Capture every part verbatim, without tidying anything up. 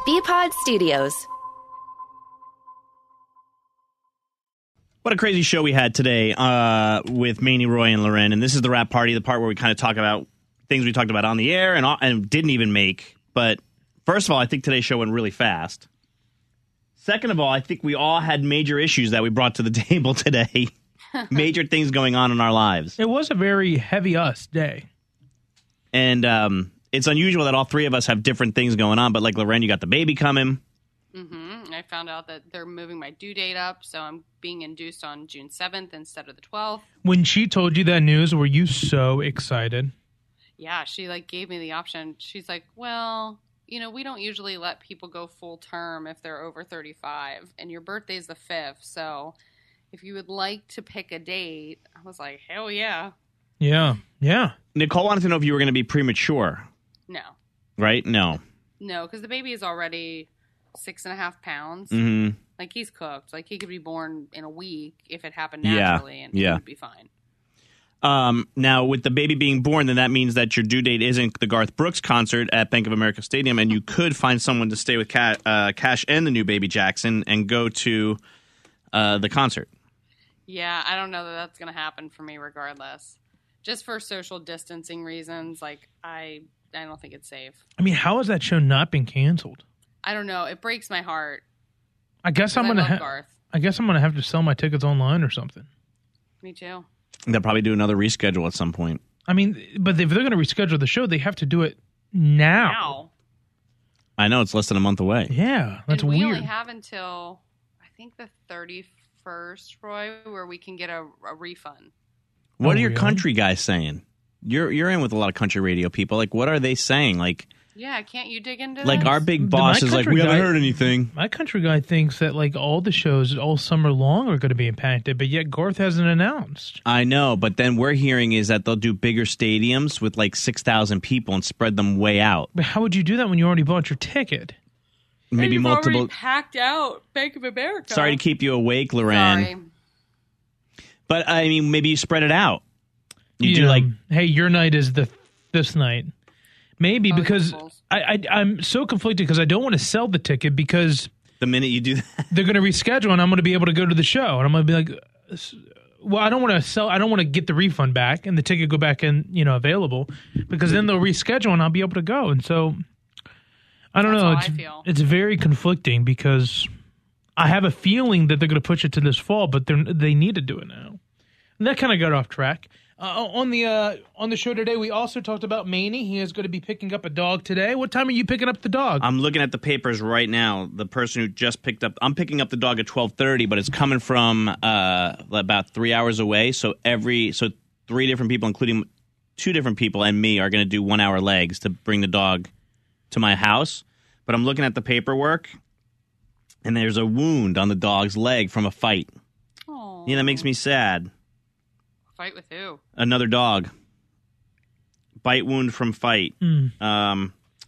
B-Pod Studios. What a crazy show we had today uh, with Maney, Roy, and Loren. And this is the Wrap Party, the part where we kind of talk about things we talked about on the air and, and didn't even make. But first of all, I think today's show went really fast. Second of all, I think we all had major issues that we brought to the table today. Major things going on in our lives. It was a very heavy us day. And um, it's unusual that all three of us have different things going on. But like Loren, you got the baby coming. Mm-hmm. I found out that they're moving my due date up, so I'm being induced on June seventh instead of the twelfth. When she told you that news, were you so excited? Yeah, she like gave me the option. She's like, well, you know, we don't usually let people go full term if they're over thirty-five, and your birthday's the fifth, so if you would like to pick a date, I was like, hell yeah. Yeah, yeah. Nicole wanted to know if you were going to be premature. No. Right? No. No, because the baby is already six and a half pounds. Mm-hmm. Like, he's cooked. Like, he could be born in a week if it happened Yeah, naturally, and yeah. he would be fine. Um, now, with the baby being born, then that means that your due date isn't the Garth Brooks concert at Bank of America Stadium, and you could find someone to stay with Ca- uh, Cash and the new baby Jackson and go to uh, the concert. Yeah, I don't know that that's going to happen for me regardless. Just for social distancing reasons, like, I I don't think it's safe. I mean, how has that show not been canceled? I don't know. It breaks my heart. I guess I'm I gonna. love Ha- Garth. I guess I'm gonna have to sell my tickets online or something. Me too. They'll probably do another reschedule at some point. I mean, but if they're gonna reschedule the show, they have to do it now. Now. I know, it's less than a month away. Yeah, that's and we weird. only have until, I think, the thirty-first, Roy, where we can get a, a refund. What Oh, are your really? country guys saying? You're you're in with a lot of country radio people. Like, what are they saying? Like, Yeah, can't you dig into like this? our big The- boss my is like, country we haven't guy- heard anything. My country guy thinks that like all the shows all summer long are going to be impacted, but yet Garth hasn't announced. I know, but then we're hearing is that they'll do bigger stadiums with like six thousand people and spread them way out. But how would you do that when you already bought your ticket? Maybe You've multiple. already packed out Bank of America. Sorry to keep you awake, Loren. Sorry. But I mean, maybe you spread it out. You, You do know, like hey, your night is the this night. Maybe Oh, because your balls. I, I I'm so conflicted because I don't want to sell the ticket because the minute you do that. they're going to reschedule and I'm going to be able to go to the show and I'm going to be like, well, I don't want to sell. I don't want to get the refund back and the ticket go back in, you know, available because then they'll reschedule and I'll be able to go. And so I don't That's know. how It's I feel. it's very conflicting because I have a feeling that they're going to push it to this fall, but they they need to do it now. And that kind of got off track. Uh, on the uh, on the show today, we also talked about Maney. He is going to be picking up a dog today. What time are you picking up the dog? I'm looking at the papers right now. The person who just picked up, I'm picking up the dog at twelve thirty, but it's coming from uh, about three hours away. So every, so three different people, including two different people and me, are going to do one hour legs to bring the dog to my house. But I'm looking at the paperwork, and there's a wound on the dog's leg from a fight. Aw. Yeah, that makes me sad. Fight with who? Another dog. Bite wound from fight. Mm. Um,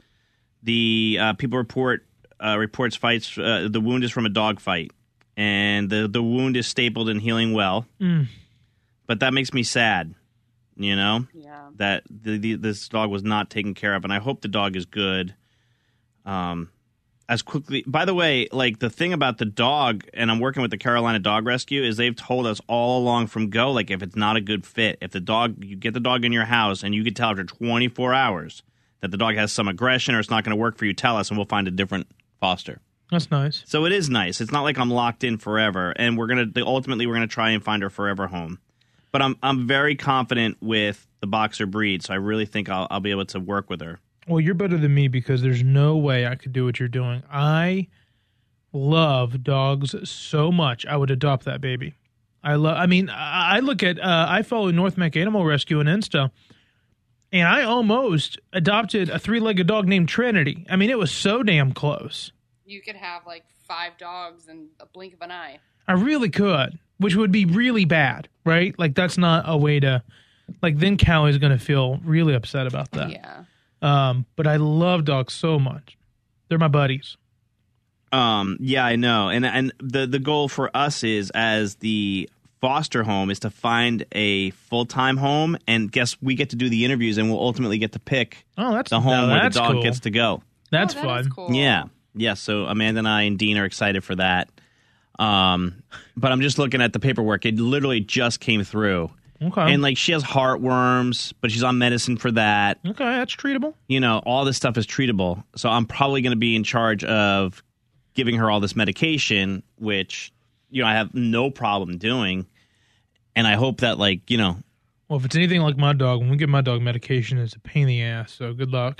the uh, people report uh, reports fights. Uh, the wound is from a dog fight, and the the wound is stapled and healing well. Mm. But that makes me sad. You know Yeah. that the, the, this dog was not taken care of, and I hope the dog is good. Um, as quickly. By the way, like the thing about the dog, and I'm working with the Carolina Dog Rescue, is they've told us all along from go, like if it's not a good fit, if the dog, you get the dog in your house and you can tell after twenty-four hours that the dog has some aggression or it's not going to work for you, tell us and we'll find a different foster. That's nice. So it is nice. It's not like I'm locked in forever, and we're gonna ultimately we're gonna try and find her forever home. But I'm I'm very confident with the boxer breed, so I really think I'll I'll be able to work with her. Well, you're better than me because there's no way I could do what you're doing. I love dogs so much. I would adopt that baby. I love. I mean, I I look at. Uh, I follow North Mac Animal Rescue on Insta, and I almost adopted a three-legged dog named Trinity. I mean, it was so damn close. You could have like five dogs in a blink of an eye. I really could, which would be really bad, right? Like that's not a way to. Like then Callie's going to feel really upset about that. Yeah. Um, but I love dogs so much. They're my buddies. Um, yeah, I know, and and the the goal for us is as the foster home is to find a full time home, and guess we get to do the interviews, and we'll ultimately get to pick Oh, that's the home now where the that's dog cool. gets to go. That's Oh, that fun. is cool. Yeah, Yeah, so Amanda and I and Dean are excited for that. Um, but I'm just looking at the paperwork. It literally just came through. Okay. And, like, she has heartworms, but she's on medicine for that. Okay, that's treatable. You know, all this stuff is treatable. So I'm probably going to be in charge of giving her all this medication, which, you know, I have no problem doing. And I hope that, like, you know. Well, if it's anything like my dog, when we give my dog medication, it's a pain in the ass. So good luck.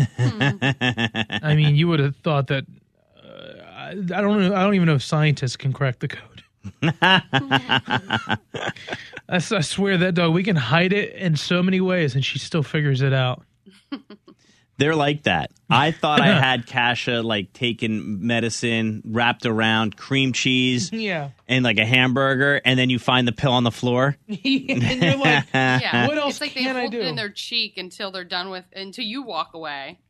I mean, you would have thought that. Uh, I, I don't know. I don't even know if scientists can crack the code. I, I swear that dog, we can hide it in so many ways, and she still figures it out. They're like that. I thought I had Kasha like taking medicine wrapped around cream cheese, yeah, and like a hamburger, and then you find the pill on the floor. Yeah, and you're like, Yeah, what else it's like can they I hold do? it in their cheek until they're done with, until you walk away.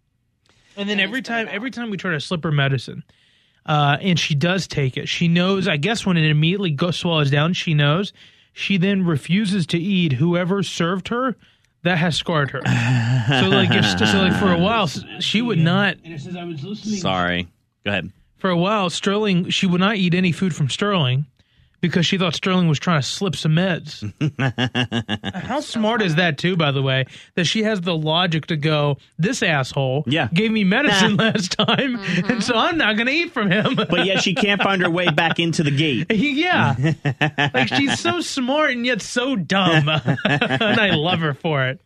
And then And every they spit it time, out. every time we try to slip her medicine, uh, and she does take it, she knows. I guess when it immediately goes swallows down, she knows. She then refuses to eat whoever served her. That has scarred her. So like, if, so like for a while, she would not. And it says I was listening. Sorry. Go ahead. For a while, Sterling, she would not eat any food from Sterling because she thought Sterling was trying to slip some meds. How smart is that, too, by the way, that she has the logic to go, this asshole Yeah. gave me medicine Nah. last time, and so I'm not going to eat from him. But yet she can't find her way back into the gate. Yeah. Like, she's so smart and yet so dumb. And I love her for it.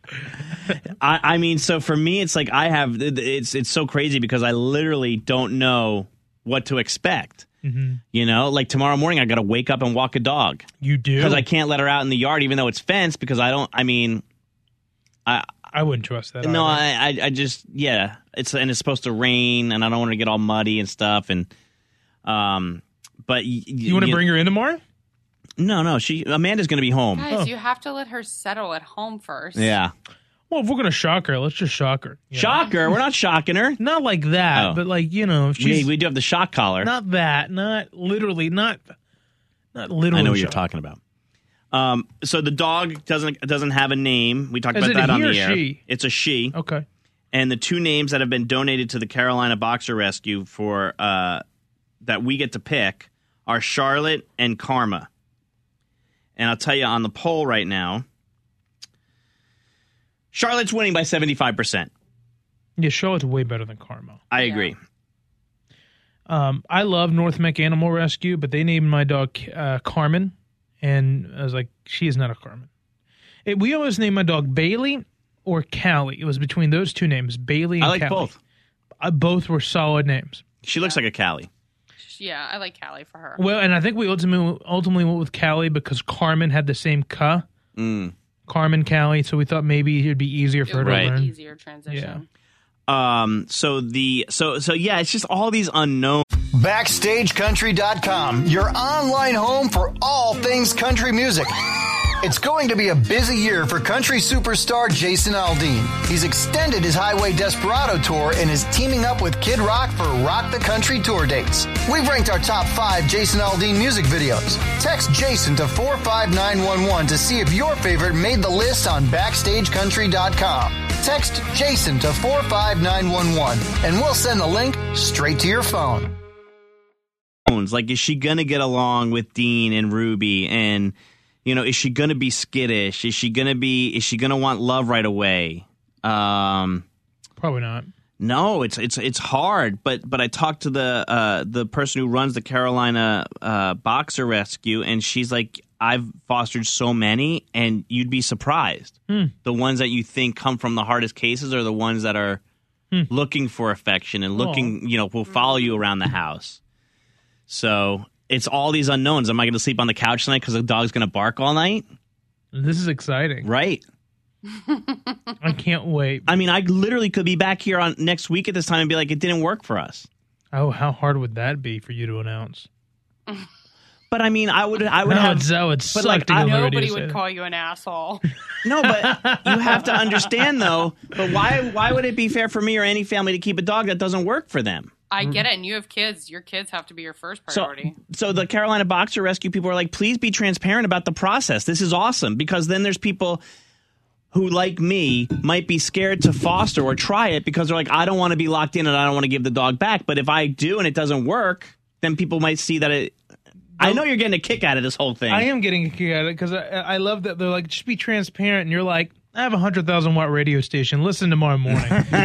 I, I mean, so for me, it's like I have, it's it's so crazy because I literally don't know what to expect. Mm-hmm. You know, like tomorrow morning, I got to wake up and walk a dog You do? because I can't let her out in the yard, even though it's fenced, because I don't, I mean, I, I wouldn't trust that. no, either. I, I, I just, yeah, it's, and it's supposed to rain and I don't want to get all muddy and stuff. And, um, but y- You want to bring her in tomorrow? No, no, she, Amanda's going to be home. Guys, Oh. you have to let her settle at home first. Yeah. Well, if we're going to shock her, let's just shock her. you know? Shock her. We're not shocking her. Not like that, Oh. but like, you know, if We, she's we do have the shock collar. not that, not literally, not not literally. I know what you're shock. talking about. Um, so the dog doesn't doesn't have a name. We talked Is about it a that on he the or air. she? It's a she. Okay. And the two names that have been donated to the Carolina Boxer Rescue for uh, that we get to pick are Charlotte and Karma. And I'll tell you on the poll right now, Charlotte's winning by seventy-five percent. Yeah, Charlotte's way better than Karma. I Yeah. agree. Um, I love North Mech Animal Rescue, but they named my dog uh, Carmen, and I was like, she is not a Carmen. It, we always named my dog Bailey or Callie. It was between those two names, Bailey and I like Callie. both. Uh, both were solid names. She looks like a Callie. Yeah, I like Callie for her. Well, and I think we ultimately ultimately went with Callie because Carmen had the same "ka," Mm. Carmen Callie, so we thought maybe it'd be easier for It her would to Right. be learn. easier transition. Um. So the so so yeah, it's just all these unknown. Backstage Country dot com, your online home for all things country music. It's going to be a busy year for country superstar Jason Aldean. He's extended his Highway Desperado tour and is teaming up with Kid Rock for Rock the Country tour dates. We've ranked our top five Jason Aldean music videos. Text Jason to four five nine one one to see if your favorite made the list on Backstage Country dot com. Text Jason to four five nine one one and we'll send the link straight to your phone. Like, is she gonna get along with Dean and Ruby? And you know, is she gonna be skittish? Is she gonna be? Is she gonna want love right away? Um, Probably not. no, it's it's it's hard. But but I talked to the uh, the person who runs the Carolina uh, Boxer Rescue, and she's like, I've fostered so many, and you'd be surprised. Hmm. The ones that you think come from the hardest cases are the ones that are Hmm. looking for affection and looking, you know, will follow you around the house. So it's all these unknowns. Am I going to sleep on the couch tonight because the dog's going to bark all night? This is exciting. Right. I can't wait. I mean, I literally could be back here on next week at this time and be like, it didn't work for us. Oh, how hard would that be for you to announce? But I mean, I would, I would No, have. it's, that would but, suck like, to go I- on the radio Nobody to say would that. call you an asshole. No, but you have to understand though. But why, why would it be fair for me or any family to keep a dog that doesn't work for them? I get it, and you have kids. Your kids have to be your first So, priority. so the Carolina Boxer Rescue people are like, please be transparent about the process. This is awesome because then there's people who, like me, might be scared to foster or try it because they're like, I don't want to be locked in and I don't want to give the dog back. But if I do and it doesn't work, then people might see that it. I know you're getting a kick out of this whole thing. I am getting a kick out of it because I, I love that they're like, just be transparent. And you're like, I have a one hundred thousand watt radio station. Listen tomorrow morning.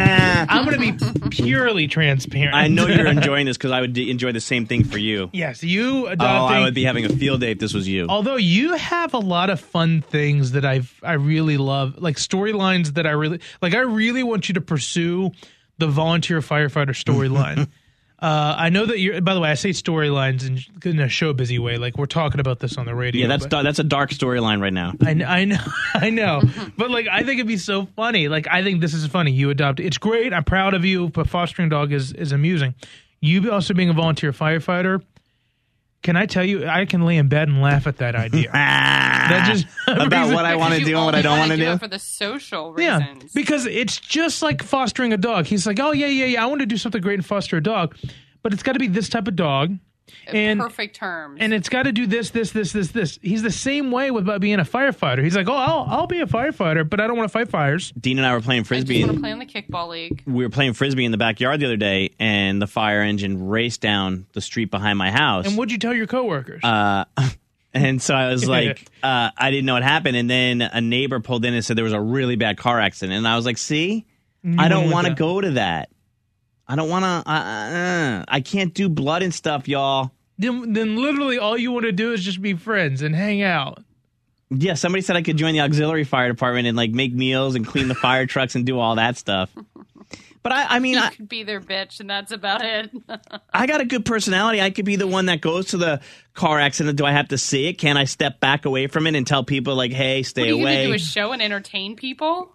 I'm going to be purely transparent. I know you're enjoying this because I would d- enjoy the same thing for you. Yes, you adopting. Oh, I would be having a field day if this was you. Although you have a lot of fun things that I've I really love, like storylines that I really like. I really want you to pursue the volunteer firefighter storyline. Uh, I know that you're. By the way, I say storylines in, in a show busy way. Like we're talking about this on the radio. Yeah, that's but, da- that's a dark storyline right now. I, kn- I know, I know. But like, I think it'd be so funny. Like, I think this is funny. You adopt. It's great. I'm proud of you. But fostering dog is is amusing. You also being a volunteer firefighter. Can I tell you? I can lay in bed and laugh at that idea. That just about what I want to do and what I don't want to do. It for the social reasons. Yeah, because it's just like fostering a dog. He's like, oh yeah, yeah, yeah. I want to do something great and foster a dog, but it's got to be this type of dog. And, perfect terms. And it's got to do this, this, this, this, this. He's the same way with about being a firefighter. He's like, oh, I'll, I'll be a firefighter, but I don't want to fight fires. Dean and I were playing frisbee. I just want to play in the kickball league. We were playing frisbee in the backyard the other day, and the fire engine raced down the street behind my house. And what'd you tell your coworkers? Uh, and so I was like, uh, I didn't know what happened. And then a neighbor pulled in and said there was a really bad car accident. And I was like, see, You I don't went want to with go to that. I don't want to. Uh, uh, I can't do blood and stuff, y'all. Then, then literally all you want to do is just be friends and hang out. Yeah, somebody said I could join the auxiliary fire department and like make meals and clean the fire trucks and do all that stuff. But I, I mean, you I could be their bitch, and that's about it. I got a good personality. I could be the one that goes to the car accident. Do I have to see it? Can I step back away from it and tell people like, "Hey, stay what, are you away"? Gonna do a show and entertain people?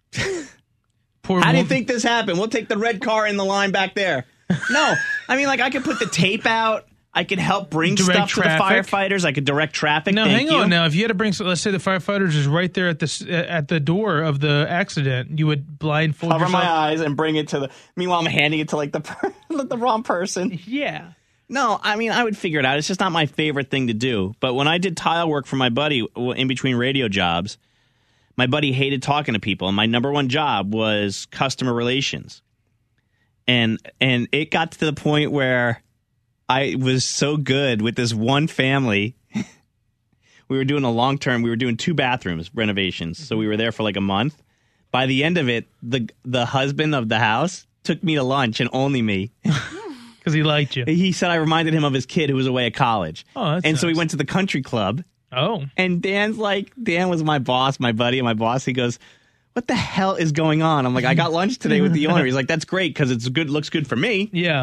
Poor How do you woman. think this happened? We'll take the red car in the line back there. No, I mean, like I could put the tape out. I could help bring Direct stuff traffic? to the firefighters. I could direct traffic. No, Thank hang you. on. Now, if you had to bring, let's say the firefighters is right there at the at the door of the accident, you would blindfold Cover yourself. my eyes and bring it to the. Meanwhile, I'm handing it to like the per- the wrong person. Yeah. No, I mean, I would figure it out. It's just not my favorite thing to do. But when I did tile work for my buddy in between radio jobs, my buddy hated talking to people, and my number one job was customer relations. And and it got to the point where I was so good with this one family. We were doing a long term. We were doing two bathrooms renovations, so we were there for like a month. By the end of it, the the husband of the house took me to lunch, and only me. Because he liked you. He said I reminded him of his kid who was away at college. Oh, that's and so we nice. went to the country club. Oh. And Dan's like, Dan was my boss, my buddy, and my boss. He goes, "What the hell is going on?" I'm like, "I got lunch today with the owner." He's like, "That's great because it's good, looks good for me." Yeah.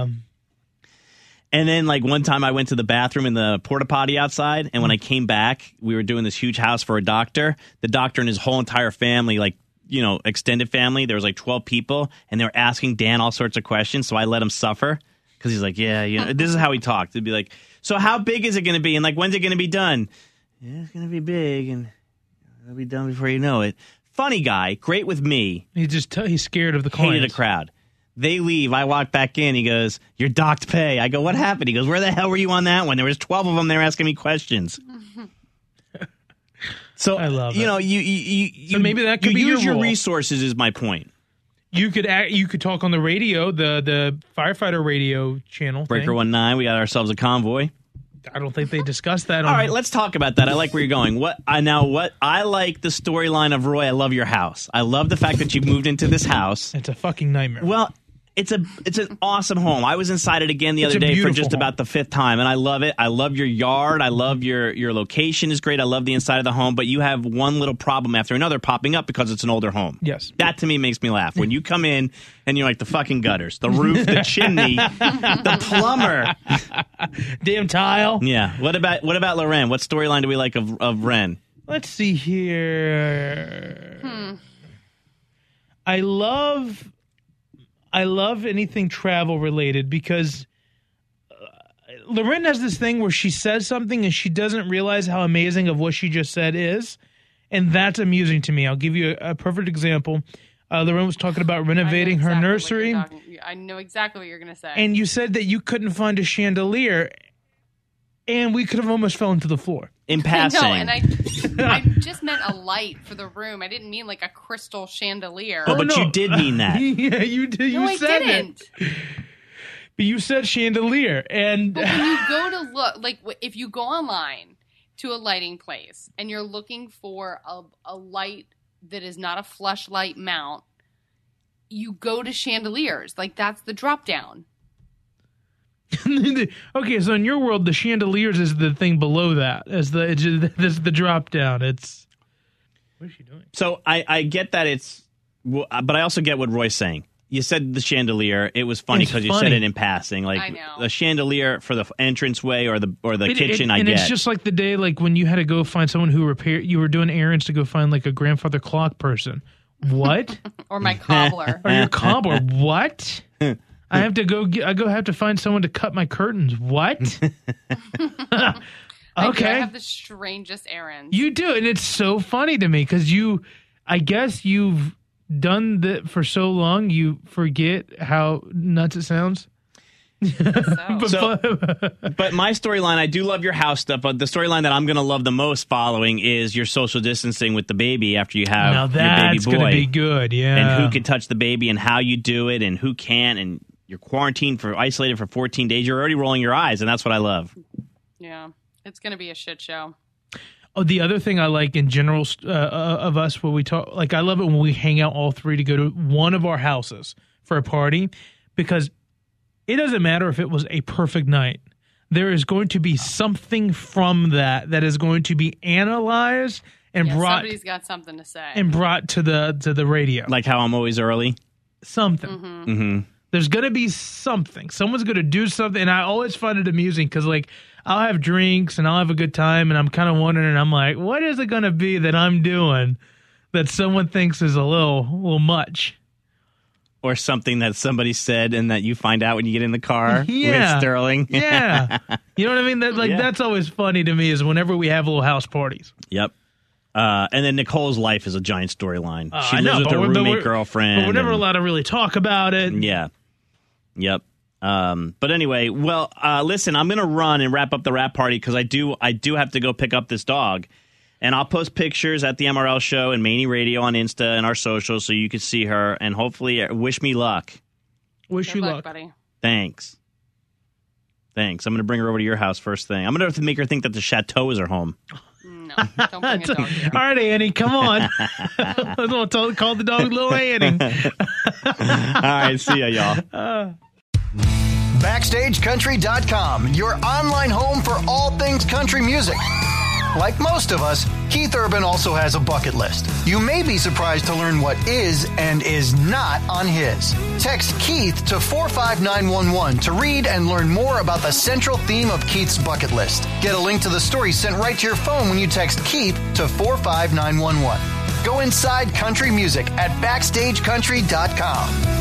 And then like one time I went to the bathroom in the porta potty outside, and when I came back, we were doing this huge house for a doctor. The doctor and his whole entire family, like, you know, extended family, there was like twelve people, and they were asking Dan all sorts of questions. So I let him suffer because he's like, "Yeah, you know," this is how he talked. It'd be like, "So how big is it going to be? And like, when's it going to be done?" "Yeah, it's going to be big, and it'll be done before you know it." Funny guy, great with me. He just t- he's scared of the clients. Hated a crowd. They leave. I walk back in. He goes, "You're docked pay." I go, "What happened?" He goes, "Where the hell were you on that one? There was twelve of them. They were asking me questions." So I love you it. know, you you, you So maybe that could you be use your your role. resources. Is my point. You could act, you could talk on the radio, the the firefighter radio channel. Breaker thing. one nine. We got ourselves a convoy. I don't think they discussed that. On, All right, let's talk about that. I like where you're going. What I now what I like the storyline of Roy. I love your house. I love the fact that you moved into this house. It's a fucking nightmare. Well, it's a it's an awesome home. I was inside it again the It's other a day for beautiful just home. about the fifth time, and I love it. I love your yard. I love your your location is great. I love the inside of the home, but you have one little problem after another popping up because it's an older home. Yes. That to me makes me laugh. When you come in and you're like the fucking gutters, the roof, the chimney, the plumber. Damn tile. Yeah. What about what about Loren? What storyline do we like of of Ren? Let's see here. Hmm. I love, I love anything travel related because uh, Loren has this thing where she says something and she doesn't realize how amazing of what she just said is, and that's amusing to me. I'll give you a, a perfect example. Uh, Loren was talking about I know renovating her exactly what you're nursery, talking- I know exactly what you're going to say. and you said that you couldn't find a chandelier, and we could have almost fell into the floor. In passing. No, and I, I just meant a light for the room. I didn't mean like a crystal chandelier. Oh, but no. you did mean that. Yeah, you did. You no, I said didn't. it. But you said chandelier, and But when you go to look, like w- if you go online to a lighting place and you're looking for a, a light that is not a flush light mount, you go to chandeliers. Like that's the drop down. okay, so in your world, the chandeliers is the thing below that, as the it's just, this is the drop down. It's what is she doing? So I, I get that it's, but I also get what Roy's saying. You said the chandelier. It was funny It's because you funny. said it in passing. Like I know. the chandelier for the entranceway or the or the It- kitchen. it- I and get. it's just like the day, like when you had to go find someone who repair. You were doing errands to go find like a grandfather clock person. What? Or my cobbler. Or your cobbler? What? I have to go. Get, I go have to find someone to cut my curtains. What? I do. I okay, have the strangest errands. you do, and it's so funny to me because you. I guess you've done that for so long, you forget how nuts it sounds. So. So- But my storyline, I do love your house stuff, but the storyline that I'm going to love the most following is your social distancing with the baby after you have Now your baby that's boy. going to be good, yeah. And who can touch the baby and how you do it and who can't. And you're quarantined for isolated for fourteen days. You're already rolling your eyes, and that's what I love. Yeah, it's going to be a shit show. Oh, the other thing I like in general uh, of us when we talk, like I love it when we hang out all three to go to one of our houses for a party, because it doesn't matter if it was a perfect night. There is going to be something from that that is going to be analyzed and Yeah, brought somebody's got something to say. and brought to the to the radio. Like how I'm always early. Something. Mm-hmm. Mm-hmm. There's going to be something. Someone's going to do something. And I always find it amusing because, like, I'll have drinks and I'll have a good time. And I'm kind of wondering, and I'm like, what is it going to be that I'm doing that someone thinks is a little, little much? Or something that somebody said and that you find out when you get in the car Yeah. with Sterling. Yeah. You know what I mean? That Like, Yeah. that's always funny to me is whenever we have little house parties. Yep. Uh, and then Nicole's life is a giant storyline. Uh, she I lives know, with but her we're- but roommate we're- girlfriend. But we're never and- allowed to really talk about it. Yeah. Yep. Um, but anyway, well, uh, listen, I'm going to run and wrap up the wrap party because I do I do have to go pick up this dog. And I'll post pictures at the M R L show and Maney Radio on Insta and our socials so you can see her. And hopefully, uh, wish me luck. Wish Good you luck, luck. buddy. Thanks. Thanks. I'm going to bring her over to your house first thing. I'm going to have to make her think that the chateau is her home. No, don't bring a dog here. All right, Annie, come on. I'll tell- call the dog Little Annie. All right. See ya, y'all. Backstage Country dot com, your online home for all things country music. Like most of us, Keith Urban also has a bucket list. You may be surprised to learn what is and is not on his. Text Keith to four five nine one one to read and learn more about the central theme of Keith's bucket list. Get a link to the story sent right to your phone when you text Keith to four five nine one one. Go inside country music at Backstage Country dot com.